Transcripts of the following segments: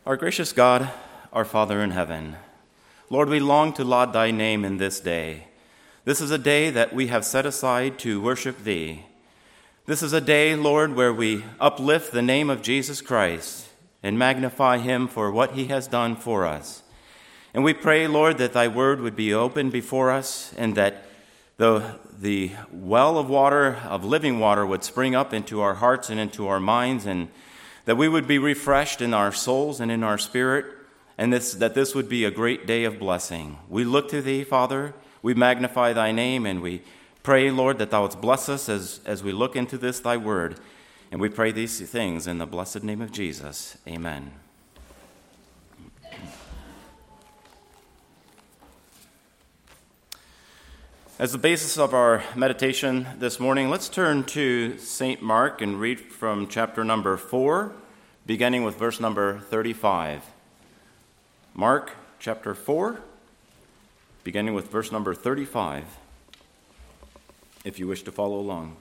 Our gracious God, our Father in heaven, Lord, we long to laud thy name in this day. This is a day that we have set aside to worship thee. This is a day, Lord, where we uplift the name of Jesus Christ and magnify him for what he has done for us. And we pray, Lord, that thy word would be open before us and that the well of water, of living water, would spring up into our hearts and into our minds, and that we would be refreshed in our souls and in our spirit, and that this would be a great day of blessing. We look to thee, Father. We magnify thy name, and we pray, Lord, that thou wouldst bless us as we look into this, thy word. And we pray these things in the blessed name of Jesus. Amen. As the basis of our meditation this morning, let's turn to St. Mark and read from chapter number 4, beginning with verse number 35. Mark chapter 4, beginning with verse number 35, if you wish to follow along.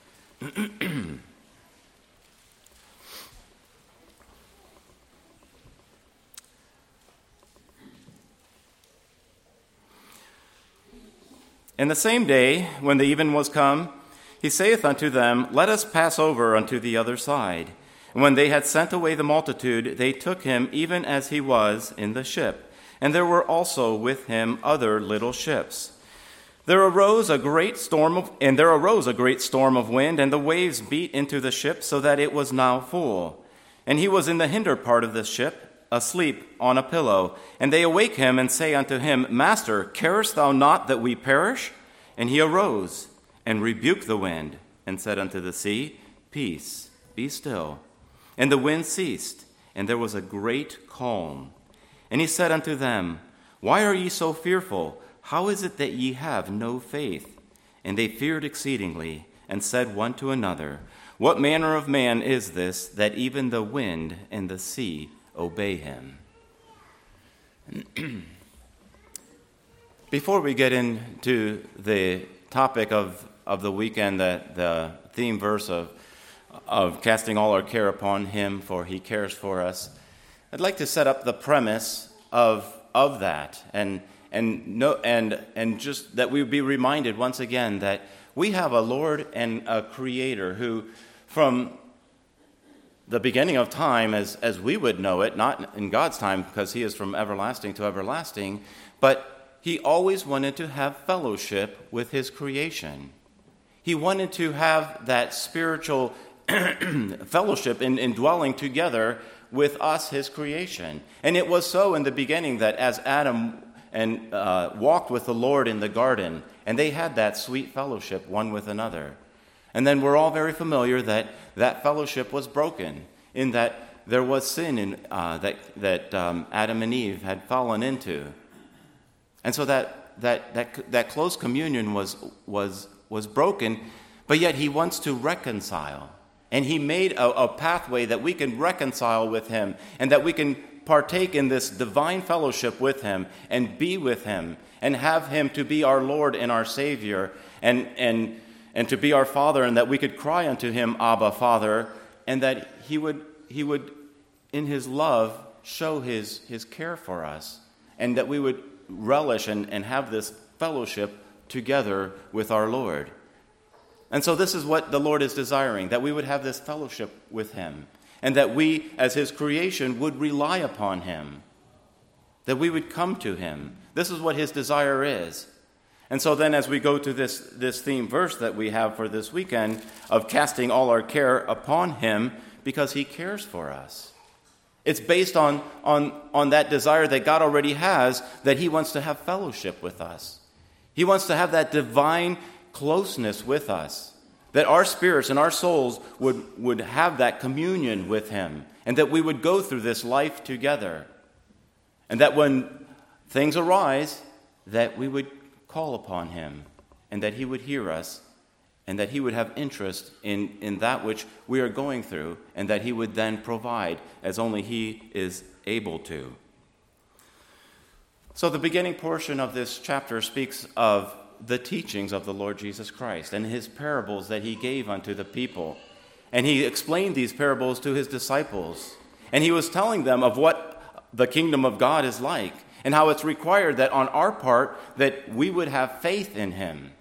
And the same day, when the even was come, he saith unto them, Let us pass over unto the other side. And when they had sent away the multitude, they took him even as he was in the ship. And there were also with him other little ships. There arose a great storm of wind, and the waves beat into the ship, so that it was now full. And he was in the hinder part of the ship, asleep on a pillow. And they awake him and say unto him, Master, carest thou not that we perish? And he arose and rebuked the wind and said unto the sea, Peace, be still. And the wind ceased, and there was a great calm. And he said unto them, Why are ye so fearful? How is it that ye have no faith? And they feared exceedingly, and said one to another, What manner of man is this, that even the wind and the sea obey him? Before we get into the topic of the weekend, the theme verse of casting all our care upon him, for he cares for us, I'd like to set up the premise of that, and just that we would be reminded once again that we have a Lord and a Creator who, from the beginning of time, as we would know it, not in God's time because he is from everlasting to everlasting, but he always wanted to have fellowship with his creation. He wanted to have that spiritual fellowship in dwelling together with us, his creation. And it was so in the beginning that as Adam walked with the Lord in the garden, and they had that sweet fellowship one with another. And then we're all very familiar that fellowship was broken, in that there was sin in that Adam and Eve had fallen into, and so that close communion was broken. But yet he wants to reconcile, and he made a pathway that we can reconcile with him, and that we can partake in this divine fellowship with him, and be with him, and have him to be our Lord and our Savior, and to be our Father, and that we could cry unto him, Abba, Father, and that he would, in his love, show his care for us, and that we would relish and have this fellowship together with our Lord. And so this is what the Lord is desiring, that we would have this fellowship with him, and that we, as his creation, would rely upon him, that we would come to him. This is what his desire is. And so then as we go to this theme verse that we have for this weekend of casting all our care upon him because he cares for us. It's based on that desire that God already has, that he wants to have fellowship with us. He wants to have that divine closeness with us, that our spirits and our souls would have that communion with him, and that we would go through this life together. And that when things arise, that we would call upon him, and that he would hear us, and that he would have interest in that which we are going through, and that he would then provide as only he is able to. So the beginning portion of this chapter speaks of the teachings of the Lord Jesus Christ and his parables that he gave unto the people. And he explained these parables to his disciples. And he was telling them of what the kingdom of God is like and how it's required that on our part that we would have faith in him.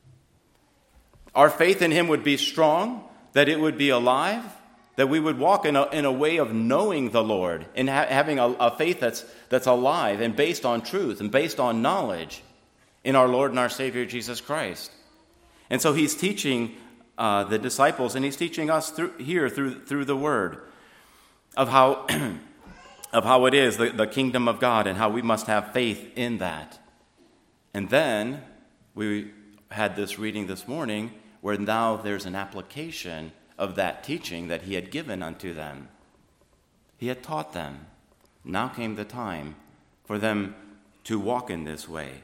Our faith in him would be strong, that it would be alive, that we would walk in a way of knowing the Lord and having a faith that's alive and based on truth and based on knowledge in our Lord and our Savior Jesus Christ. And so he's teaching the disciples, and he's teaching us through the Word of how of how it is the kingdom of God and how we must have faith in that. And then we had this reading this morning where now there's an application of that teaching that he had given unto them. He had taught them. Now came the time for them to walk in this way.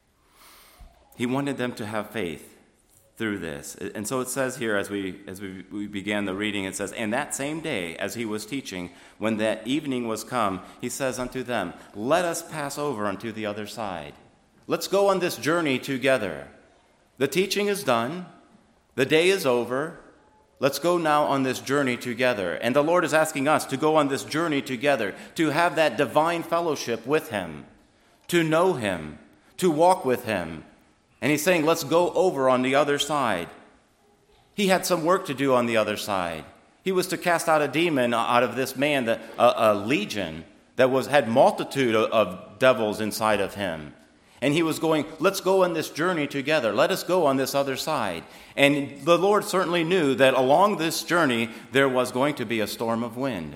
He wanted them to have faith through this. And so it says here as we began the reading, it says, "And that same day as he was teaching, when that evening was come, he says unto them, Let us pass over unto the other side. Let's go on this journey together. The teaching is done. The day is over. Let's go now on this journey together." And the Lord is asking us to go on this journey together, to have that divine fellowship with him, to know him, to walk with him. And he's saying, let's go over on the other side. He had some work to do on the other side. He was to cast out a demon out of this man, a legion that had multitude of devils inside of him. And he was going, let's go on this journey together. Let us go on this other side. And the Lord certainly knew that along this journey, there was going to be a storm of wind.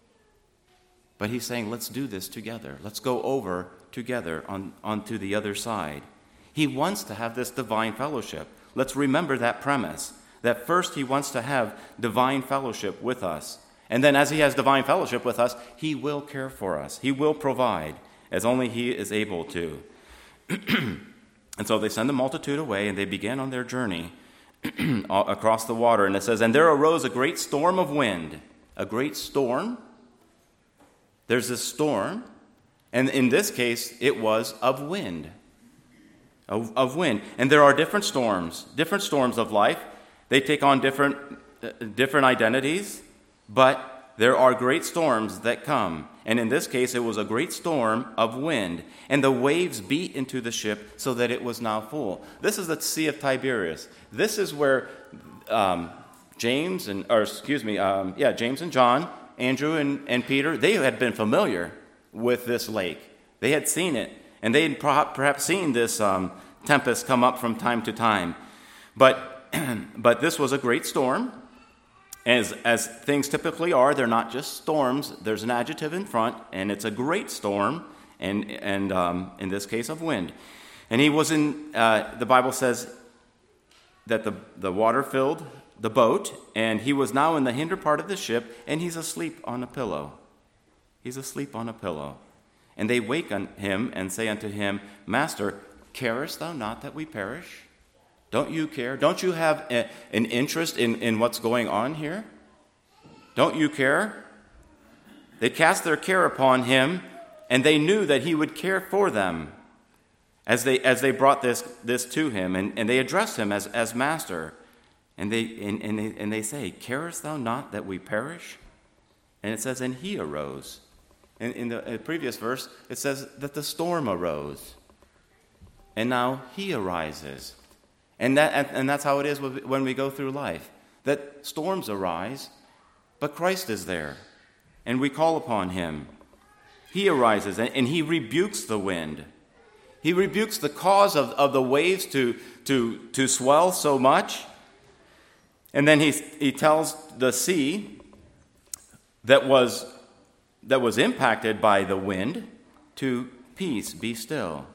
But he's saying, let's do this together. Let's go over together onto the other side. He wants to have this divine fellowship. Let's remember that premise, that first he wants to have divine fellowship with us. And then as he has divine fellowship with us, he will care for us. He will provide as only he is able to. And so they send the multitude away, and they began on their journey across the water. And it says, "And there arose a great storm of wind." A great storm. There's this storm. And in this case, it was of wind. Of wind. And there are different storms of life. They take on different identities, but there are great storms that come. And in this case, it was a great storm of wind. And the waves beat into the ship so that it was now full. This is the Sea of Tiberias. This is where James and John, Andrew and Peter, they had been familiar with this lake. They had seen it. And they had perhaps seen this tempest come up from time to time. But this was a great storm. As things typically are, they're not just storms. There's an adjective in front, and it's a great storm, and in this case of wind. And he was in, the Bible says that the water filled the boat, and he was now in the hinder part of the ship, and he's asleep on a pillow. He's asleep on a pillow. And they wake him and say unto him, "Master, carest thou not that we perish? Don't you care? Don't you have an interest in what's going on here? Don't you care?" They cast their care upon him, and they knew that he would care for them as they brought this to him, and they addressed him as master. And they say, "Carest thou not that we perish?" And it says, "And he arose." In the previous verse, it says that the storm arose. And now he arises. And that's how it is when we go through life. That storms arise, but Christ is there. And we call upon him. He arises, and he rebukes the wind. He rebukes the cause of the waves to swell so much. And then he tells the sea that was impacted by the wind to peace, be still.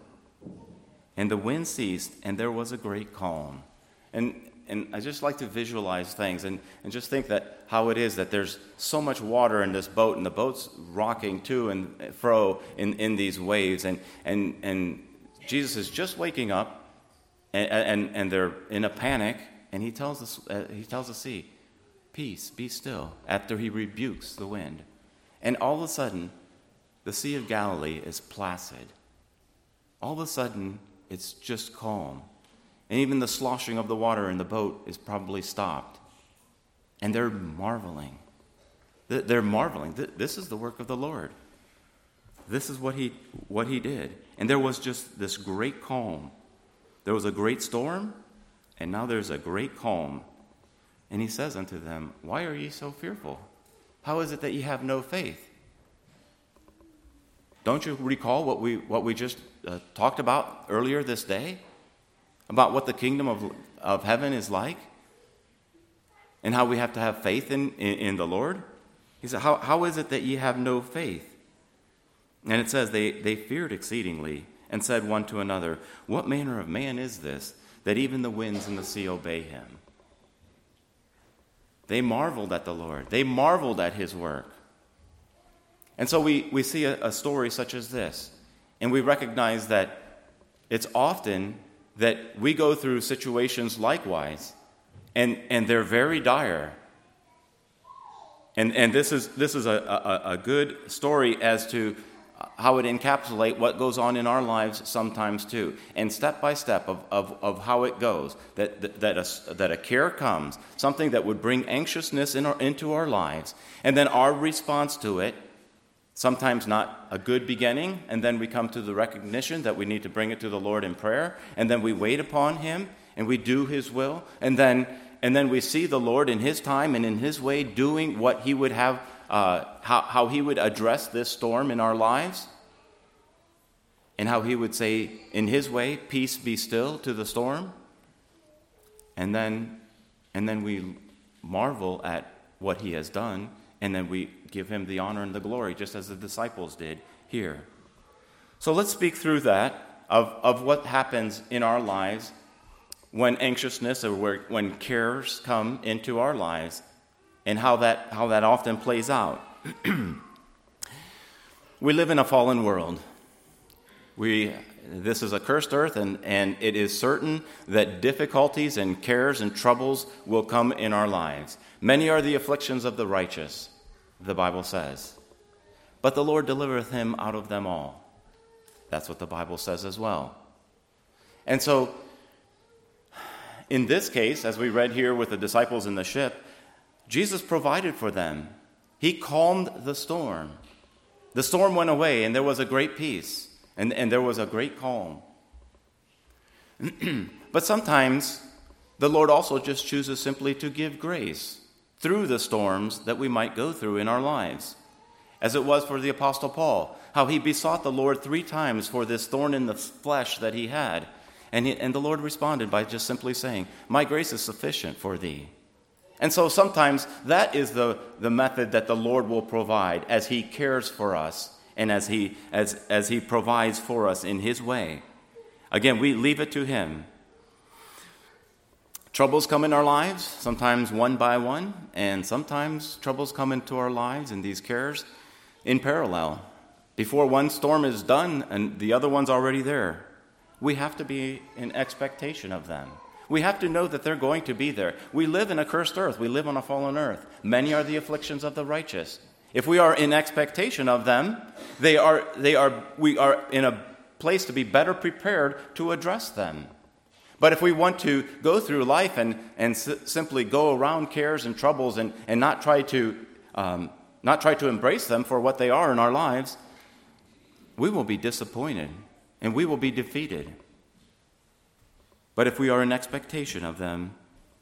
And the wind ceased, and there was a great calm. And I just like to visualize things and just think that how it is that there's so much water in this boat, and the boat's rocking to and fro in these waves, and Jesus is just waking up, and they're in a panic, and he tells the sea, "Peace, be still," after he rebukes the wind. And all of a sudden, the Sea of Galilee is placid. All of a sudden, it's just calm. And even the sloshing of the water in the boat is probably stopped. And they're marveling. They're marveling. This is the work of the Lord. This is what he did. And there was just this great calm. There was a great storm, and now there's a great calm. And he says unto them, why are ye so fearful? How is it that ye have no faith? Don't you recall what we just talked about earlier this day? About what the kingdom of heaven is like? And how we have to have faith in the Lord? He said, how is it that ye have no faith? And it says, they feared exceedingly, and said one to another, what manner of man is this, that even the winds and the sea obey him? They marveled at the Lord. They marveled at his work. And so we see a story such as this, and we recognize that it's often that we go through situations likewise, and they're very dire. And this is a good story as to how it encapsulates what goes on in our lives sometimes too. And step by step of how it goes, that a care comes, something that would bring anxiousness into our lives, and then our response to it, sometimes not a good beginning, and then we come to the recognition that we need to bring it to the Lord in prayer, and then we wait upon him, and we do his will, and then we see the Lord in his time and in his way doing what he would have, how he would address this storm in our lives, and how he would say in his way, peace be still to the storm. And then we marvel at what he has done, and then we give him the honor and the glory, just as the disciples did here. So let's speak through that, of what happens in our lives when anxiousness or when cares come into our lives, and how that often plays out. We live in a fallen world. This is a cursed earth, and it is certain that difficulties and cares and troubles will come in our lives. Many are the afflictions of the righteous, the Bible says, but the Lord delivereth him out of them all. That's what the Bible says as well. And so, in this case, as we read here with the disciples in the ship, Jesus provided for them. He calmed the storm. The storm went away, and there was a great peace, and there was a great calm. But sometimes the Lord also just chooses simply to give grace through the storms that we might go through in our lives. As it was for the Apostle Paul, how he besought the Lord 3 times for this thorn in the flesh that he had. And the Lord responded by just simply saying, my grace is sufficient for thee. And so sometimes that is the method that the Lord will provide as he cares for us and as he provides for us in his way. Again, we leave it to him. Troubles come in our lives, sometimes one by one, and sometimes troubles come into our lives and these cares in parallel. Before one storm is done and the other one's already there, we have to be in expectation of them. We have to know that they're going to be there. We live in a cursed earth. We live on a fallen earth. Many are the afflictions of the righteous. If we are in expectation of them, we are in a place to be better prepared to address them. But if we want to go through life and simply go around cares and troubles and not try to embrace them for what they are in our lives, we will be disappointed and we will be defeated. But if we are in expectation of them,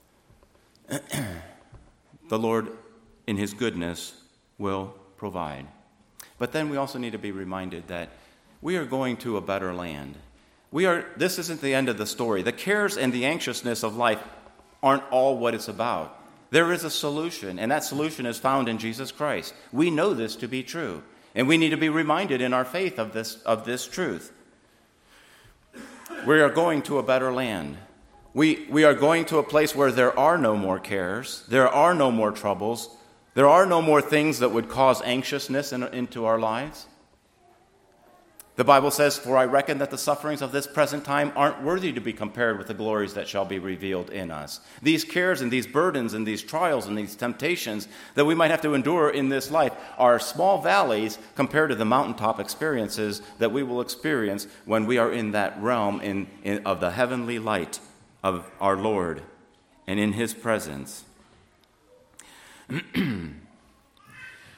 the Lord, in his goodness, will provide. But then we also need to be reminded that we are going to a better land. This isn't the end of the story. The cares and the anxiousness of life aren't all what it's about. There is a solution, and that solution is found in Jesus Christ. We know this to be true, and we need to be reminded in our faith of this truth. We are going to a better land. We are going to a place where there are no more cares, there are no more troubles, there are no more things that would cause anxiousness into our lives. The Bible says, for I reckon that the sufferings of this present time aren't worthy to be compared with the glories that shall be revealed in us. These cares and these burdens and these trials and these temptations that we might have to endure in this life are small valleys compared to the mountaintop experiences that we will experience when we are in that realm of the heavenly light of our Lord and in his presence.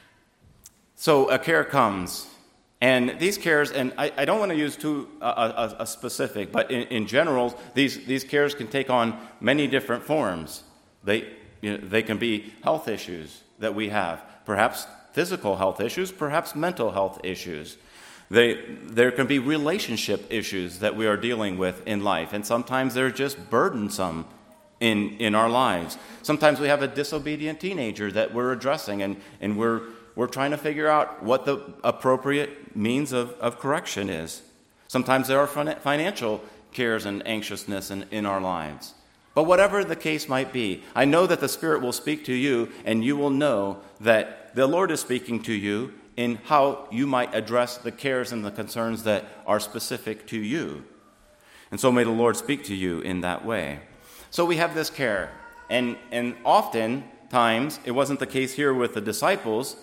So a care comes, and these cares, and I don't want to use a specific, but in general, these cares can take on many different forms. They can be health issues that we have, perhaps physical health issues, perhaps mental health issues. There can be relationship issues that we are dealing with in life, and sometimes they're just burdensome in our lives. Sometimes we have a disobedient teenager that we're addressing, and we're trying to figure out what the appropriate means of correction is. Sometimes there are financial cares and anxiousness in our lives. But whatever the case might be, I know that the Spirit will speak to you, and you will know that the Lord is speaking to you in how you might address the cares and the concerns that are specific to you. And so may the Lord speak to you in that way. So we have this care, and oftentimes, it wasn't the case here with the disciples,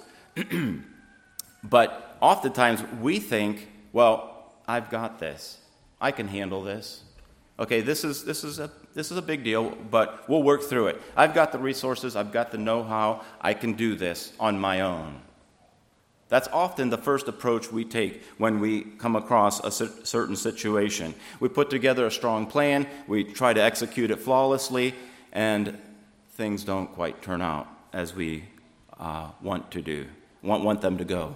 but oftentimes we think, well, I've got this. I can handle this. Okay, this is a big deal, but we'll work through it. I've got the resources. I've got the know-how. I can do this on my own. That's often the first approach we take when we come across a certain situation. We put together a strong plan. We try to execute it flawlessly, and things don't quite turn out as we want them to go.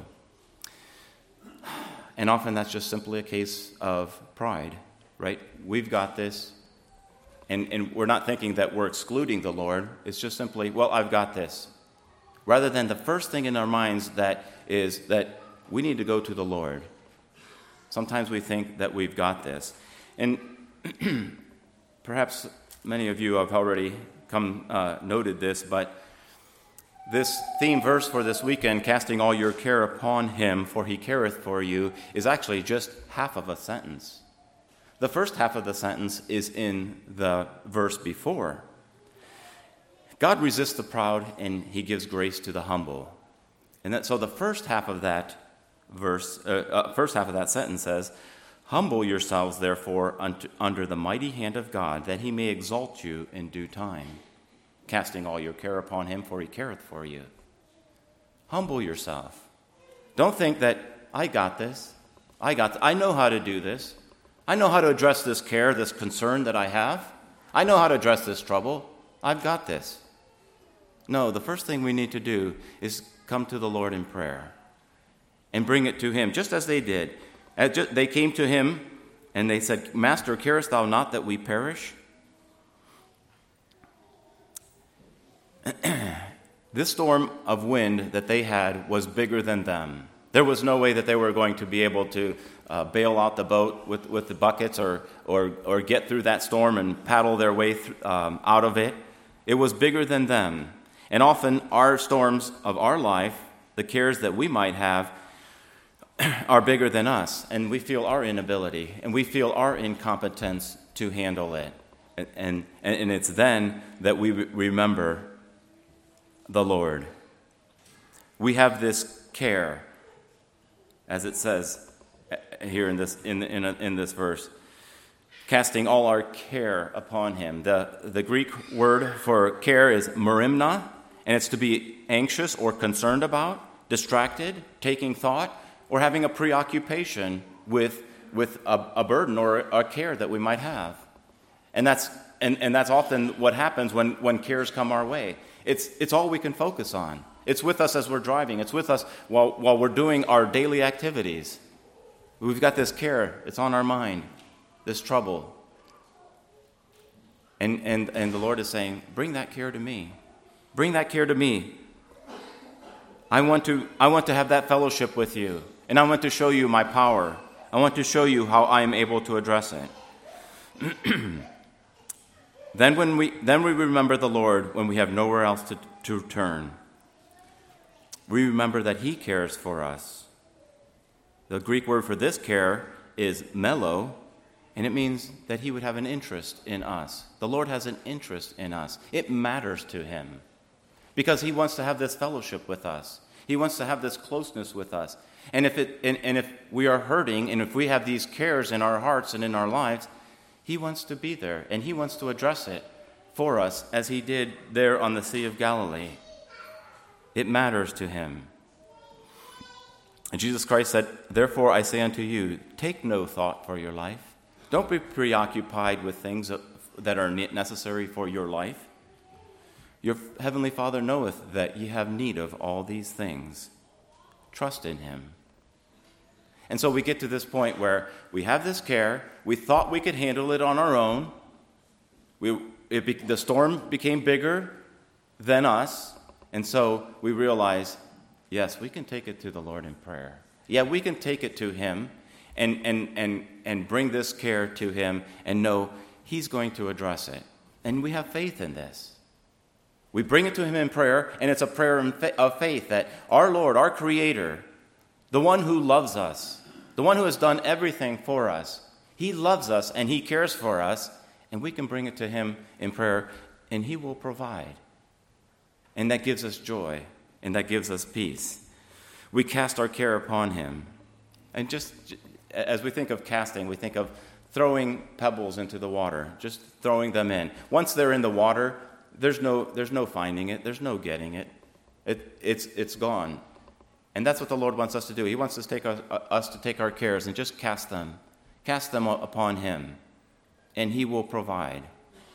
And often that's just simply a case of pride, right? We've got this, and we're not thinking that we're excluding the Lord. It's just simply, well, I've got this. Rather than the first thing in our minds that is that we need to go to the Lord. Sometimes we think that we've got this. And perhaps many of you have already noted this, but this theme verse for this weekend, casting all your care upon him, for he careth for you, is actually just half of a sentence. The first half of the sentence is in the verse before. God resists the proud, and he gives grace to the humble. And so the first half of that sentence says, humble yourselves, therefore, under the mighty hand of God, that he may exalt you in due time, casting all your care upon him, for he careth for you. Humble yourself. Don't think that I got this. I know how to do this. I know how to address this care, this concern that I have. I know how to address this trouble. I've got this. No, the first thing we need to do is come to the Lord in prayer and bring it to him, just as they did. They came to him and they said, Master, carest thou not that we perish? This storm of wind that they had was bigger than them. There was no way that they were going to be able to bail out the boat with the buckets or get through that storm and paddle their way out of it. It was bigger than them. And often our storms of our life, the cares that we might have, are bigger than us. And we feel our inability and we feel our incompetence to handle it. And it's then that we remember the Lord. We have this care, as it says here in this verse, casting all our care upon him. The Greek word for care is merimna, and it's to be anxious or concerned about, distracted, taking thought, or having a preoccupation with a burden or a care that we might have. And that's often what happens when cares come our way. It's all we can focus on. It's with us as we're driving. It's with us while we're doing our daily activities. We've got this care. It's on our mind, this trouble. And the Lord is saying, bring that care to me. Bring that care to me. I want to have that fellowship with you, and I want to show you my power. I want to show you how I am able to address it. Then we remember the Lord when we have nowhere else to turn. We remember that he cares for us. The Greek word for this care is melo, and it means that he would have an interest in us. The Lord has an interest in us. It matters to him because he wants to have this fellowship with us. He wants to have this closeness with us. And if we are hurting and if we have these cares in our hearts and in our lives, he wants to be there and he wants to address it for us as he did there on the Sea of Galilee. It matters to him. And Jesus Christ said, "Therefore I say unto you, take no thought for your life." Don't be preoccupied with things that are necessary for your life. Your heavenly Father knoweth that ye have need of all these things. Trust in him. And so we get to this point where we have this care. We thought we could handle it on our own. The storm became bigger than us. And so we realize, yes, we can take it to the Lord in prayer. Yeah, we can take it to him and bring this care to him and know he's going to address it. And we have faith in this. We bring it to him in prayer, and it's a prayer of faith that our Lord, our Creator, the one who loves us, the one who has done everything for us, he loves us and he cares for us, and we can bring it to him in prayer, and he will provide. And that gives us joy, and that gives us peace. We cast our care upon him. And just as we think of casting, we think of throwing pebbles into the water, just throwing them in. Once they're in the water, there's no finding it. There's no getting it. It's gone. And that's what the Lord wants us to do. He wants us to take our cares and just cast them upon him, and he will provide.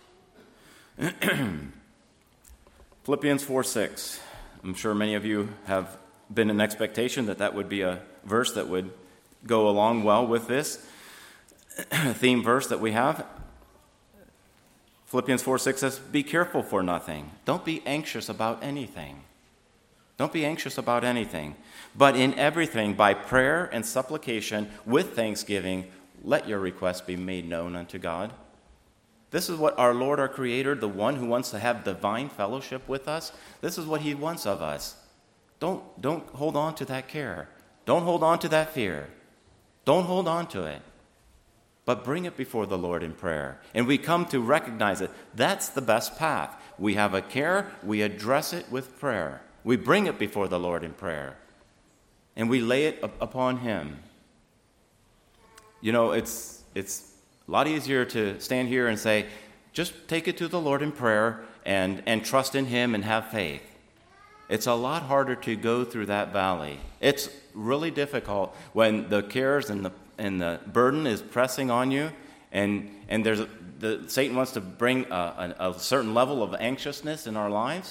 Philippians 4:6. I'm sure many of you have been in expectation that would be a verse that would go along well with this theme verse that we have. Philippians 4:6 says, "Be careful for nothing." Don't be anxious about anything. Don't be anxious about anything. But in everything, by prayer and supplication, with thanksgiving, let your requests be made known unto God. This is what our Lord, our Creator, the one who wants to have divine fellowship with us, this is what he wants of us. Don't hold on to that care. Don't hold on to that fear. Don't hold on to it. But bring it before the Lord in prayer. And we come to recognize it. That's the best path. We have a care, we address it with prayer. We bring it before the Lord in prayer. And we lay it upon him. You know, it's a lot easier to stand here and say, just take it to the Lord in prayer and trust in him and have faith. It's a lot harder to go through that valley. It's really difficult when the cares and the burden is pressing on you, and Satan wants to bring a certain level of anxiousness in our lives.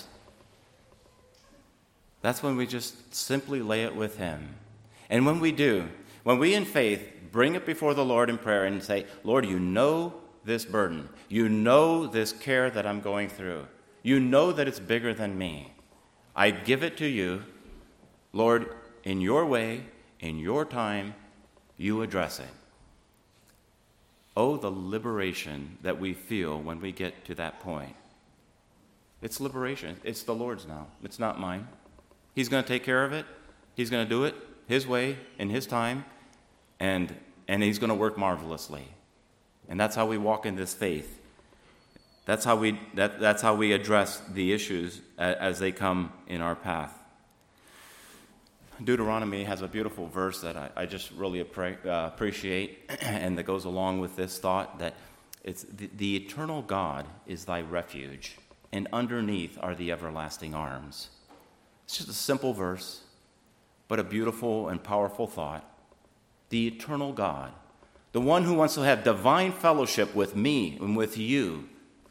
That's when we just simply lay it with him. And when we do, when we in faith bring it before the Lord in prayer and say, Lord, you know this burden. You know this care that I'm going through. You know that it's bigger than me. I give it to you. Lord, in your way, in your time, you address it. Oh, the liberation that we feel when we get to that point. It's liberation. It's the Lord's now. It's not mine. He's going to take care of it. He's going to do it his way, in his time, and he's going to work marvelously. And that's how we walk in this faith. That's how we address the issues as they come in our path. Deuteronomy has a beautiful verse that I just really appreciate, and that goes along with this thought that it's the eternal God is thy refuge, and underneath are the everlasting arms. It's just a simple verse, but a beautiful and powerful thought. The eternal God, the one who wants to have divine fellowship with me and with you,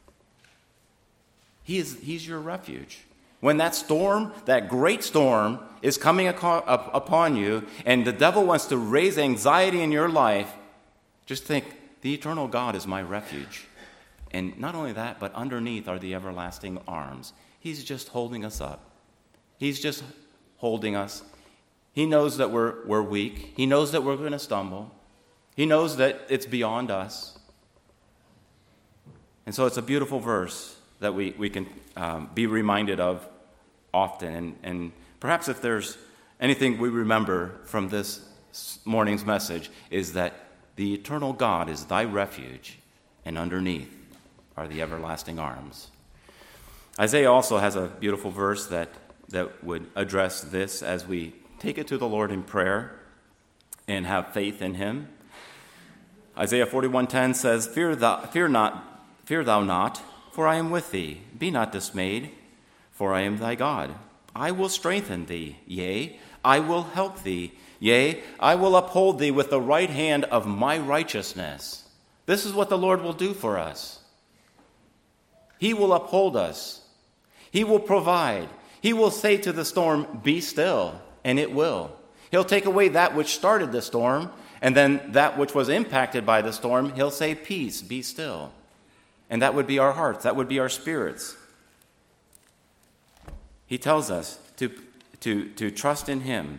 he's your refuge. When that storm, that great storm, is coming upon you, and the devil wants to raise anxiety in your life, just think, the eternal God is my refuge. And not only that, but underneath are the everlasting arms. He's just holding us up. He's just holding us. He knows that we're weak. He knows that we're going to stumble. He knows that it's beyond us. And so it's a beautiful verse that we can be reminded of often. And perhaps if there's anything we remember from this morning's message, is that the eternal God is thy refuge, and underneath are the everlasting arms. Isaiah also has a beautiful verse that would address this as we take it to the Lord in prayer and have faith in him. Isaiah 41:10 says, Fear thou not, for I am with thee. Be not dismayed, for I am thy God. I will strengthen thee, yea, I will help thee. Yea, I will uphold thee with the right hand of my righteousness. This is what the Lord will do for us. He will uphold us. He will provide. He will say to the storm, be still, and it will. He'll take away that which started the storm, and then that which was impacted by the storm, he'll say, peace, be still. And that would be our hearts. That would be our spirits. He tells us to trust in him.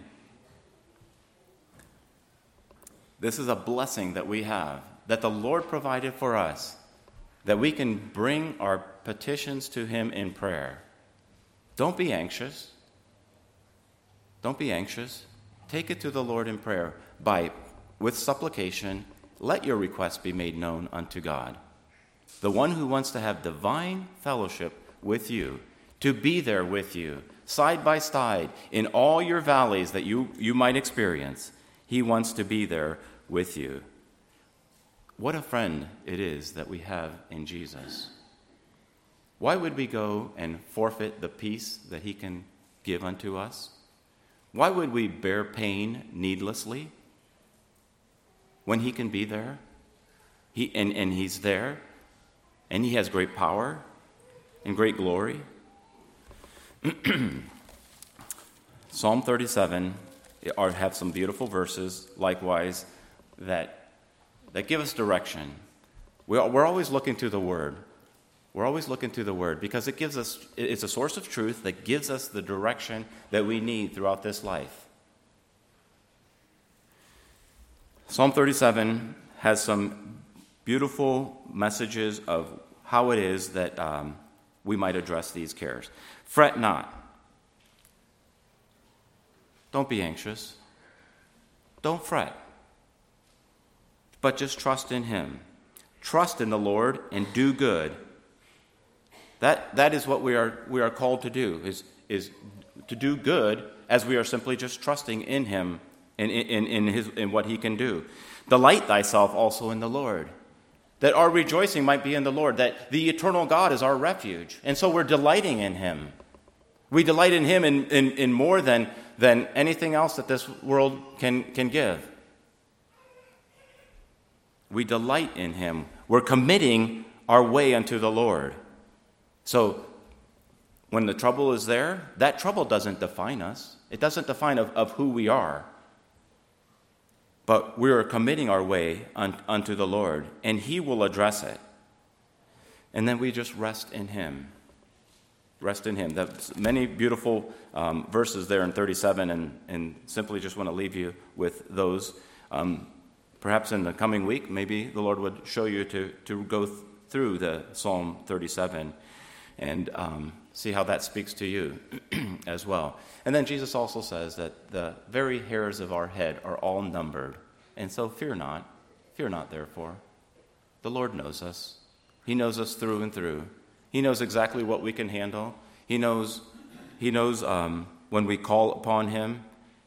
This is a blessing that we have, that the Lord provided for us, that we can bring our petitions to him in prayer. Don't be anxious. Don't be anxious. Take it to the Lord in prayer with supplication. Let your requests be made known unto God. The one who wants to have divine fellowship with you, to be there with you, side by side, in all your valleys that you might experience, he wants to be there with you. What a friend it is that we have in Jesus. Why would we go and forfeit the peace that he can give unto us? Why would we bear pain needlessly when he can be there? And he's there, and he has great power and great glory. Psalm 37 have some beautiful verses, likewise, that give us direction. We're always looking to the Word. We're always looking to the Word because it's a source of truth that gives us the direction that we need throughout this life. Psalm 37 has some beautiful messages of how it is that we might address these cares. Fret not. Don't be anxious. Don't fret. But just trust in him. Trust in the Lord and do good. That is what we are called to do, is to do good as we are simply just trusting in him and in what he can do. Delight thyself also in the Lord, that our rejoicing might be in the Lord, that the eternal God is our refuge. And so we're delighting in him. We delight in him in more than anything else that this world can give. We delight in him. We're committing our way unto the Lord. So when the trouble is there, that trouble doesn't define us. It doesn't define of who we are. But we are committing our way unto the Lord, and he will address it. And then we just rest in him. Rest in him. There's many beautiful verses there in 37, and simply just want to leave you with those. Perhaps in the coming week, maybe the Lord would show you to go through the Psalm 37 and see how that speaks to you as well. And then Jesus also says that the very hairs of our head are all numbered. And so fear not therefore. The Lord knows us. He knows us through and through. He knows exactly what we can handle. He knows when we call upon him.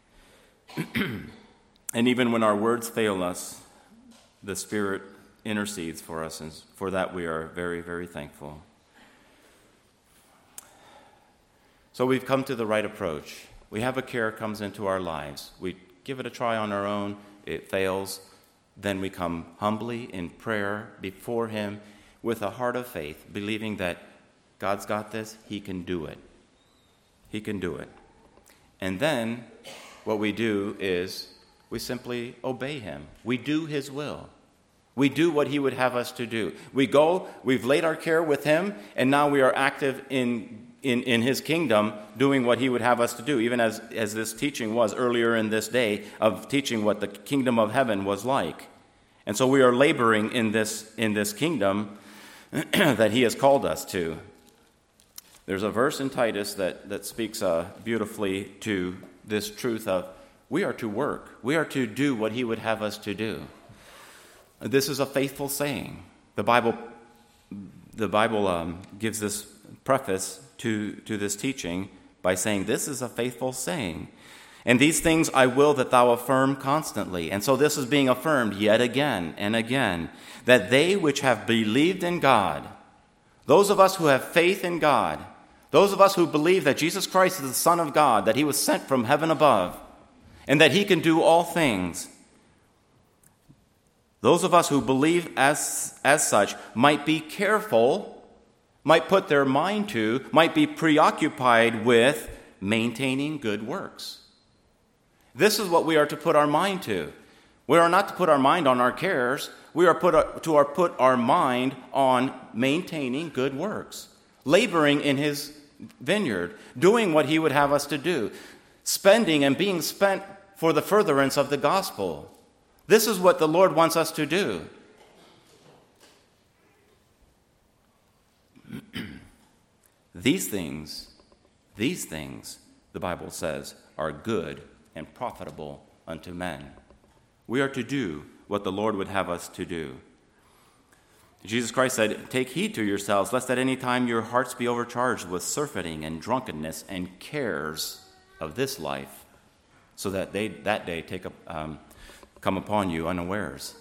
And even when our words fail us, the Spirit intercedes for us, and for that we are very, very thankful. So we've come to the right approach. We have a care comes into our lives. We give it a try on our own. It fails. Then we come humbly in prayer before him with a heart of faith, believing that God's got this. He can do it. He can do it. And then what we do is we simply obey him. We do his will. We do what he would have us to do. We go, we've laid our care with him, and now we are active in his kingdom, doing what he would have us to do, even as this teaching was earlier in this day of teaching what the kingdom of heaven was like. And so we are laboring in this kingdom that he has called us to. There's a verse in Titus that speaks beautifully to this truth of we are to work. We are to do what he would have us to do. This is a faithful saying. The Bible gives this preface to this teaching by saying, this is a faithful saying. And these things I will that thou affirm constantly. And so this is being affirmed yet again and again, that they which have believed in God, those of us who have faith in God, those of us who believe that Jesus Christ is the Son of God, that he was sent from heaven above, and that he can do all things. Those of us who believe as such might be careful, might put their mind to, might be preoccupied with maintaining good works. This is what we are to put our mind to. We are not to put our mind on our cares. We are to put our mind on maintaining good works, laboring in his vineyard, doing what he would have us to do, spending and being spent for the furtherance of the gospel. This is what the Lord wants us to do. These things, the Bible says, are good and profitable unto men. We are to do what the Lord would have us to do. Jesus Christ said, "Take heed to yourselves, lest at any time your hearts be overcharged with surfeiting and drunkenness and cares of this life, so that that day come upon you unawares."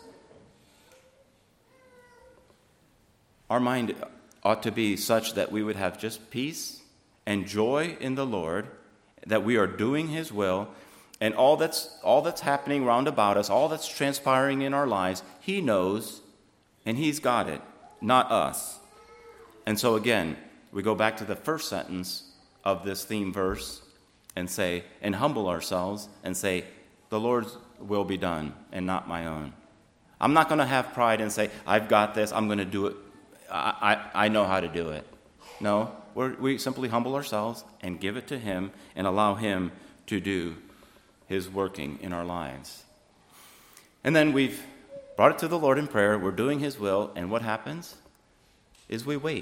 Our mind ought to be such that we would have just peace and joy in the Lord, that we are doing his will, and all that's happening round about us, all that's transpiring in our lives, he knows, and he's got it, not us. And so again, we go back to the first sentence of this theme verse and humble ourselves and say, the Lord's will be done and not my own. I'm not going to have pride and say, I've got this, I'm going to do it, I know how to do it. No, we simply humble ourselves and give it to him and allow him to do his working in our lives. And then we've brought it to the Lord in prayer, we're doing his will, and what happens is we wait.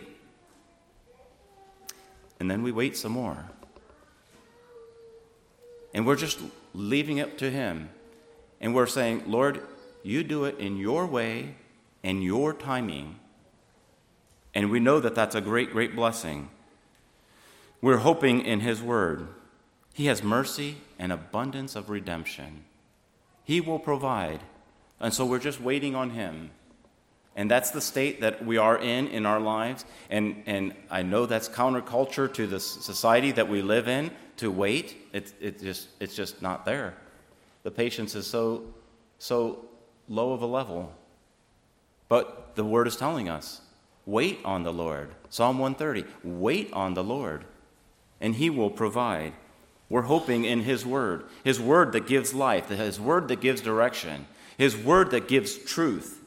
And then we wait some more. And we're just leaving it to him. And we're saying, Lord, you do it in your way and your timing. And we know that that's a great, great blessing. We're hoping in his word. He has mercy and abundance of redemption. He will provide. And so we're just waiting on him. And that's the state that we are in our lives. And I know that's counterculture to the society that we live in, to wait. It's just not there. The patience is so low of a level. But the word is telling us, wait on the Lord. Psalm 130, wait on the Lord, and he will provide. We're hoping in his word that gives life, his word that gives direction, his word that gives truth.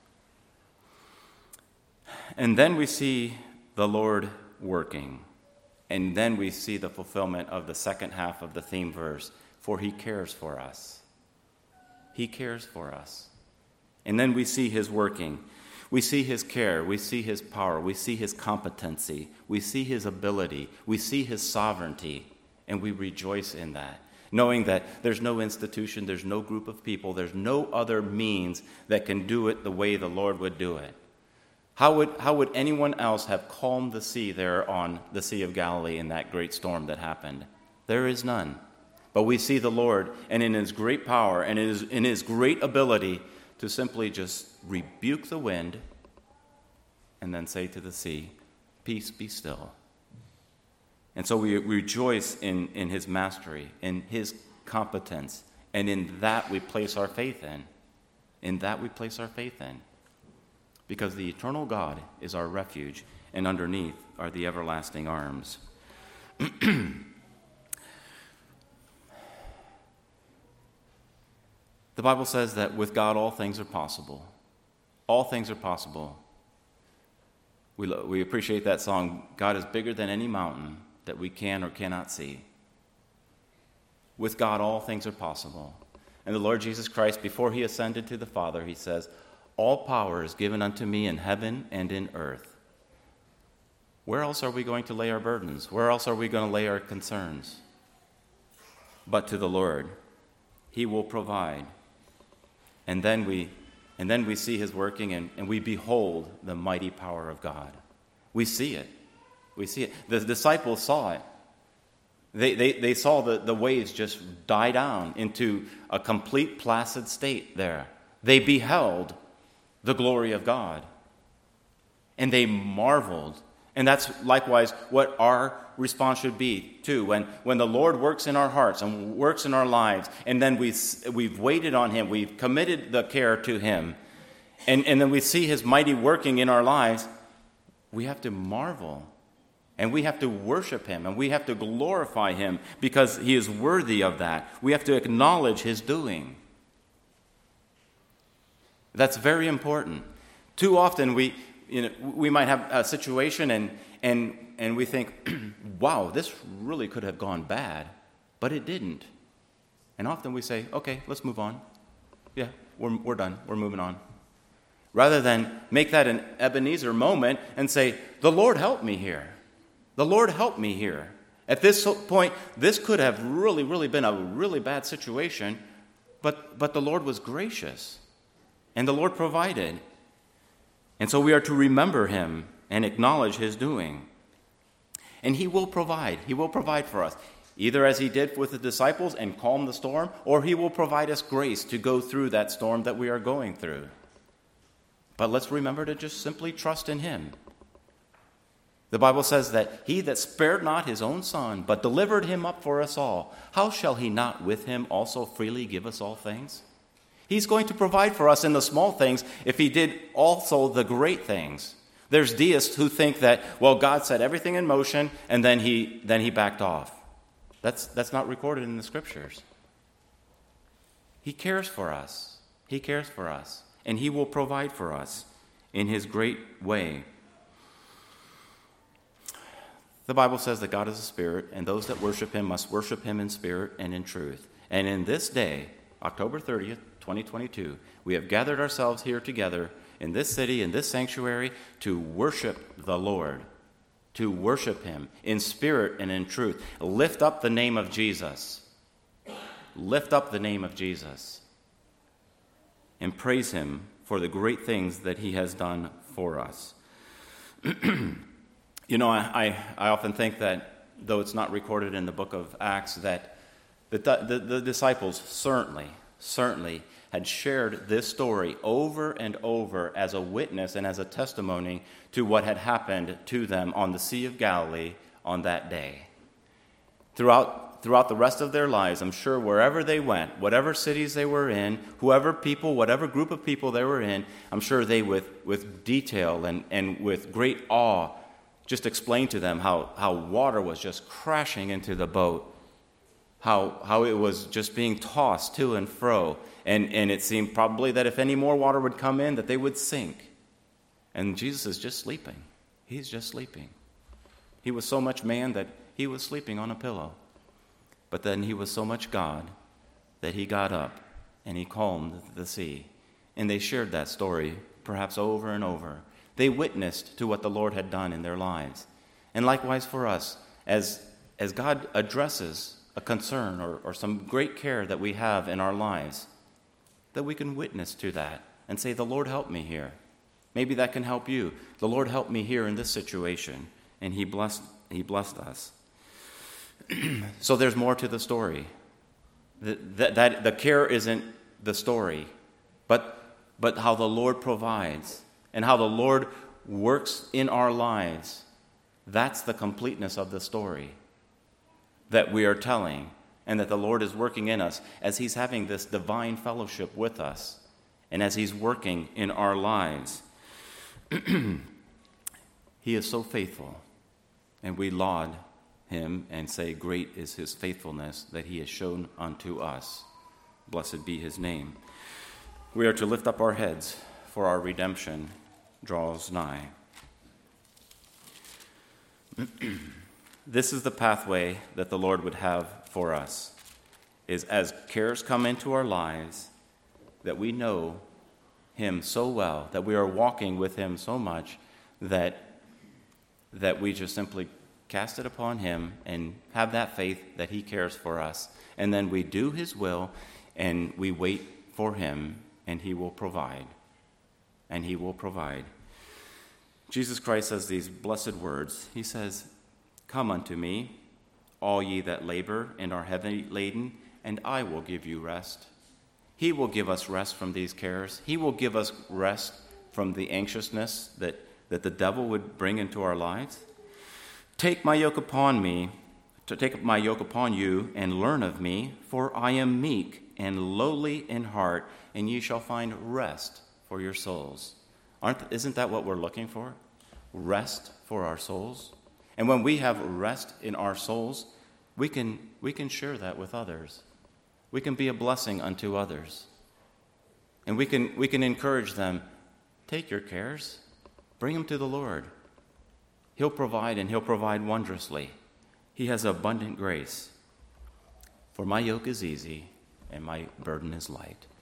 And then we see the Lord working. And then we see the fulfillment of the second half of the theme verse, for he cares for us. He cares for us. And then we see his working. We see his care. We see his power. We see his competency. We see his ability. We see his sovereignty. And we rejoice in that, knowing that there's no institution, there's no group of people, there's no other means that can do it the way the Lord would do it. How would anyone else have calmed the sea there on the Sea of Galilee in that great storm that happened? There is none. But we see the Lord, and in his great power and in his great ability to simply just rebuke the wind and then say to the sea, peace, be still. And so we rejoice in his mastery, in his competence, and in that we place our faith in. In that we place our faith in. Because the eternal God is our refuge, and underneath are the everlasting arms. The Bible says that with God all things are possible. All things are possible. We appreciate that song, God is bigger than any mountain that we can or cannot see. With God all things are possible. And the Lord Jesus Christ, before he ascended to the Father, he says, all power is given unto me in heaven and in earth. Where else are we going to lay our burdens? Where else are we going to lay our concerns? But to the Lord. He will provide. And then we see his working, and we behold the mighty power of God. We see it. We see it. The disciples saw it. They saw the waves just die down into a complete placid state there. They beheld the glory of God. And they marveled And that's likewise what our response should be, too. When the Lord works in our hearts and works in our lives, and then we've waited on him, we've committed the care to him, and then we see his mighty working in our lives, we have to marvel, and we have to worship him, and we have to glorify him because he is worthy of that. We have to acknowledge his doing. That's very important. Too often we might have a situation and we think, wow, this really could have gone bad, but it didn't. And often we say, okay, let's move on. Yeah, we're done. We're moving on. Rather than make that an Ebenezer moment and say, the Lord helped me here. The Lord helped me here. At this point, this could have really, really been a really bad situation, but the Lord was gracious, and the Lord provided. And so we are to remember him and acknowledge his doing. And he will provide. He will provide for us, either as he did with the disciples and calm the storm, or he will provide us grace to go through that storm that we are going through. But let's remember to just simply trust in him. The Bible says that he that spared not his own son, but delivered him up for us all, how shall he not with him also freely give us all things? He's going to provide for us in the small things if he did also the great things. There's deists who think that, well, God set everything in motion and then he backed off. That's not recorded in the scriptures. He cares for us. He cares for us. And he will provide for us in his great way. The Bible says that God is a spirit, and those that worship him must worship him in spirit and in truth. And in this day, October 30th, 2022, we have gathered ourselves here together in this city, in this sanctuary, to worship the Lord, to worship him in spirit and in truth. Lift up the name of Jesus. Lift up the name of Jesus. And praise him for the great things that he has done for us. I often think that, though it's not recorded in the book of Acts, that the disciples certainly had shared this story over and over as a witness and as a testimony to what had happened to them on the Sea of Galilee on that day. Throughout the rest of their lives, I'm sure wherever they went, whatever cities they were in, whatever group of people they were in, I'm sure they, with detail and with great awe, just explained to them how water was just crashing into the boat, how it was just being tossed to and fro, and it seemed probably that if any more water would come in, that they would sink. And Jesus is just sleeping. He's just sleeping. He was so much man that he was sleeping on a pillow. But then he was so much God that he got up and he calmed the sea. And they shared that story perhaps over and over. They witnessed to what the Lord had done in their lives. And likewise for us, as God addresses a concern or some great care that we have in our lives, that we can witness to that and say, the Lord helped me here. Maybe that can help you. The Lord helped me here in this situation, and he blessed us. So there's more to the story. That the care isn't the story, but how the Lord provides and how the Lord works in our lives. That's the completeness of the story that we are telling, and that the Lord is working in us as he's having this divine fellowship with us and as he's working in our lives. He is so faithful, and we laud him and say, great is his faithfulness that he has shown unto us. Blessed be his name. We are to lift up our heads, for our redemption draws nigh. This is the pathway that the Lord would have for us, is as cares come into our lives, that we know him so well, that we are walking with him so much that we just simply cast it upon him and have that faith that he cares for us. And then we do his will and we wait for him, and he will provide. And he will provide. Jesus Christ says these blessed words. He says, come unto me, all ye that labor and are heavy laden, and I will give you rest. He will give us rest from these cares. He will give us rest from the anxiousness that the devil would bring into our lives? Take my yoke upon you and learn of me, for I am meek and lowly in heart, and ye shall find rest for your souls. Isn't that what we're looking for? Rest for our souls. And when we have rest in our souls, we can share that with others. We can be a blessing unto others. And we can encourage them, take your cares, bring them to the Lord. He'll provide, and he'll provide wondrously. He has abundant grace. For my yoke is easy and my burden is light.